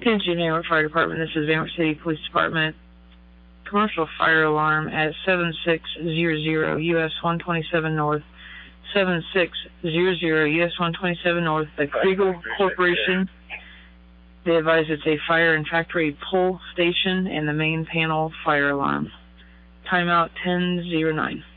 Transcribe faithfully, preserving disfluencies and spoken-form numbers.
Attention, Van Wert Fire Department. This is Van Wert City Police Department. Commercial fire alarm at seven six zero zero U S one twenty-seven North. seven six zero zero U S one twenty-seven North. The Kriegel Corporation. They advise it's a fire and factory pull station and the main panel fire alarm. Timeout ten oh nine.